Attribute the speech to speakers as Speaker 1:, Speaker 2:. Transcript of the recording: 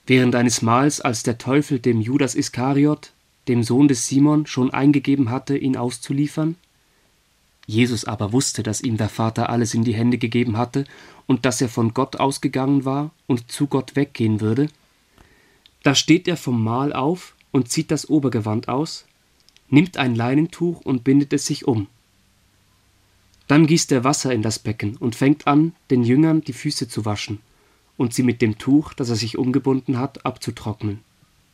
Speaker 1: während eines Mahls, als der Teufel dem Judas Iskariot, dem Sohn des Simon, schon eingegeben hatte, ihn auszuliefern? Jesus aber wusste, dass ihm der Vater alles in die Hände gegeben hatte und dass er von Gott ausgegangen war und zu Gott weggehen würde. Da steht er vom Mahl auf und zieht das Obergewand aus, nimmt ein Leinentuch und bindet es sich um. Dann gießt er Wasser in das Becken und fängt an, den Jüngern die Füße zu waschen und sie mit dem Tuch, das er sich umgebunden hat, abzutrocknen.